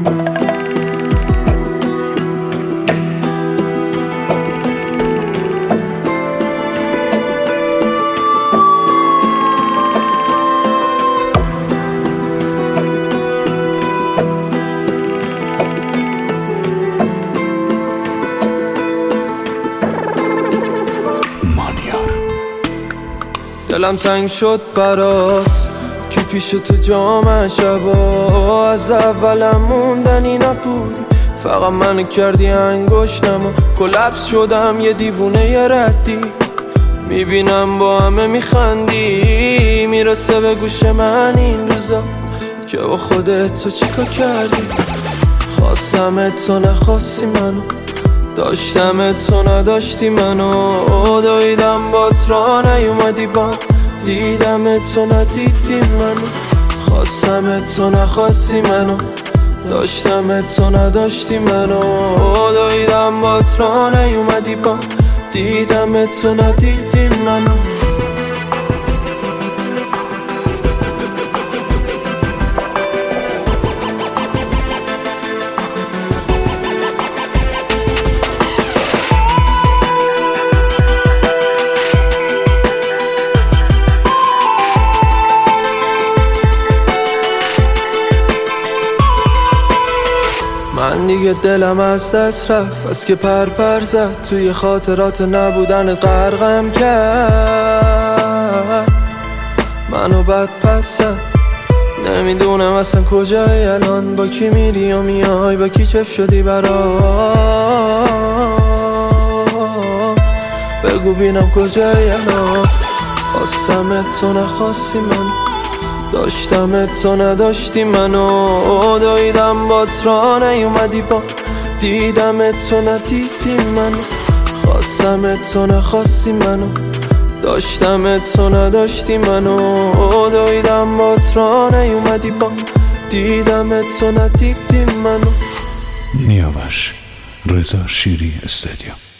دلم تنگ شد برات که پیش تو جام شبا، از اولم موندنی نبودی، فقط منو کردی انگشتم و کلپس شدم یه دیوونه یه ردی. میبینم با همه میخندی، میرسه به گوش من این روزا که با خودت تو چیکار کردی. خواستم تو نخواستی منو، داشتم تو نداشتی منو، دویدم بات را نیومدی با، دیدم تو ندیدی منو. خواستم تو نخواستی منو، داشتم تو نداشتی منو، دویدم بات را نیومدی با، دیدم تو ندیدی منو. من دیگه دلم از دست رفت، از که پر زد توی خاطرات نبودن غرقم کرد منو بد پس زد. نمیدونم اصلا کجایی الان، با کی میری و میای، با کی چف شدی برام، بگو بینم کجایی الان. خواستم تو نخواستی من، داشتم تو نداشتی منو، دویدم بات را نیومدی با، دیدم تو ندیدی منو. خواستم تو نخواستی منو، داشتم تو نداشتی منو، دویدم بات را نیومدی با، دیدم تو ندیدی منو. نیاوش رضا شیری استادیوم.